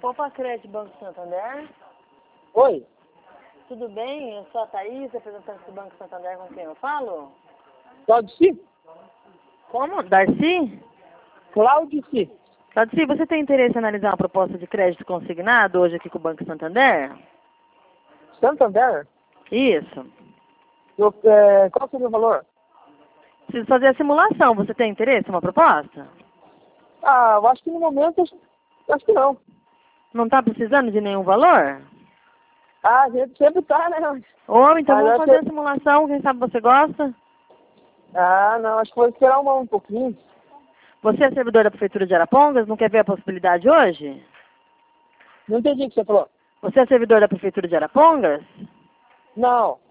Copa Crédito Banco Santander. Oi, Tudo bem? Eu sou a Thaís, representante do Banco Santander, com quem eu falo? Claudici? Como? Darcy? Claudici. Darcy, você tem interesse em analisar uma proposta de crédito consignado hoje aqui com o Banco Santander? Santander? Isso. Qual seria o valor? Preciso fazer a simulação. Você tem interesse em uma proposta? Ah, eu acho que no momento, acho que não. Não está precisando de nenhum valor? Ah, a gente sempre tá, né? Ou então Mas vamos acho fazer a que... simulação, quem sabe você gosta? Ah, não, acho que vou esperar um pouquinho. Você é servidor da Prefeitura de Arapongas? Não quer ver a possibilidade hoje? Não entendi o que você falou. Você é servidor da Prefeitura de Arapongas? Não.